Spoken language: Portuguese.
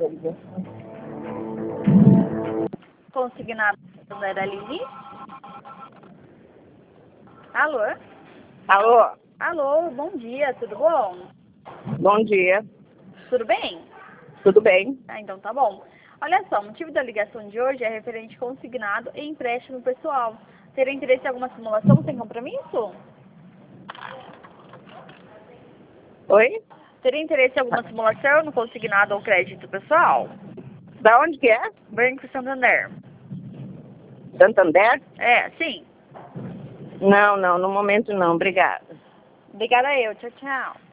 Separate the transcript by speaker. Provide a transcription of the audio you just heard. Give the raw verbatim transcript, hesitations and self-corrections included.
Speaker 1: Consignado da Aline. Alô?
Speaker 2: Alô?
Speaker 1: Alô, bom dia, tudo bom?
Speaker 2: Bom dia.
Speaker 1: Tudo bem?
Speaker 2: Tudo bem?
Speaker 1: Ah, então tá bom. Olha só, o motivo da ligação de hoje é referente consignado e empréstimo pessoal. Teria interesse em alguma simulação sem compromisso?
Speaker 2: Oi?
Speaker 1: Teria interesse em alguma simulação no consignado ou crédito pessoal?
Speaker 2: Da onde que é?
Speaker 1: Banco Santander.
Speaker 2: Santander?
Speaker 1: É, sim.
Speaker 2: Não, não, no momento não, obrigada.
Speaker 1: Obrigada eu. Tchau, tchau.